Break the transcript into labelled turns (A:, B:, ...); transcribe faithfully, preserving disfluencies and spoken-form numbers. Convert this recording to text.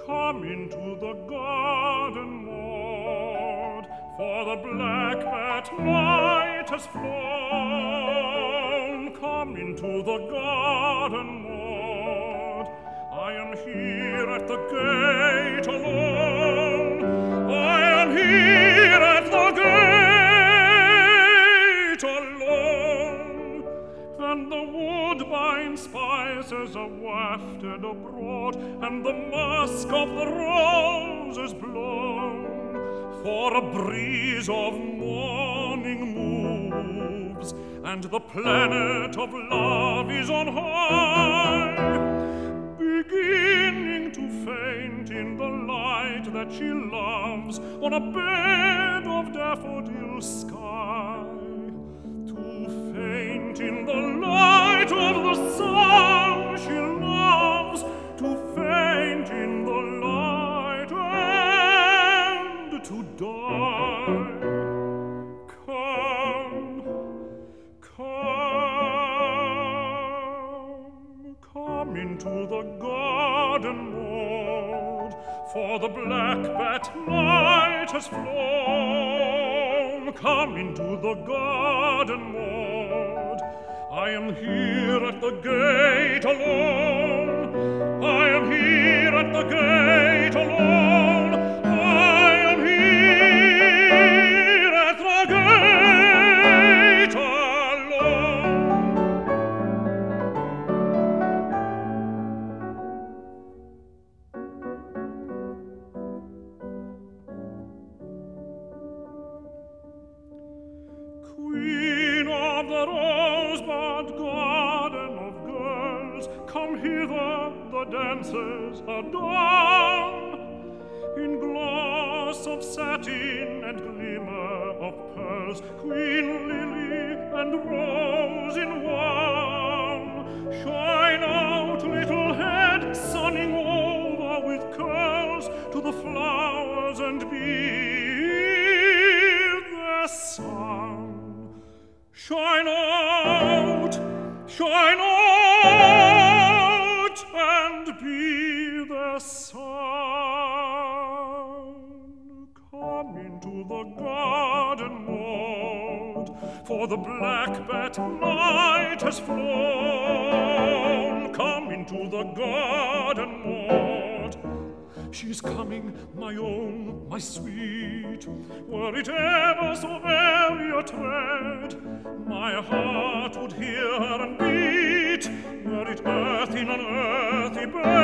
A: Come into the garden, Maud, for the black bat night has flown. Come into the garden, Maud, I am here at the gate alone. I am here at the gate alone. And the woodbine spices are wafted abroad, and the musk of the roses blown. For a breeze of morning moves, and the planet of love is on high, beginning to faint in the light that she loves on a bed of daffodil sky. To faint in the light of the sun she loves, to faint in the light and to die. Come, come, come into the garden, Maud, for the black bat night has flown. Come into the garden, Maud, I am here at the gate alone. I am here at the gate alone. I am here at the gate alone. Queen of the rosebud garden of girls, come hither, the dances are done. In gloss of satin and glimmer of pearls, Queen Lily and Rose in one. Shine out, little head, sunning over with curls, to the flowers and be the sun. Shine out, shine out, and be the sun. Come into the garden, Maud, for the black bat night has flown. Come into the garden, Maud, she's coming, my own, my sweet. Were it ever so airy a tread, my heart would hear her and beat. Were it earth in an earthy bed,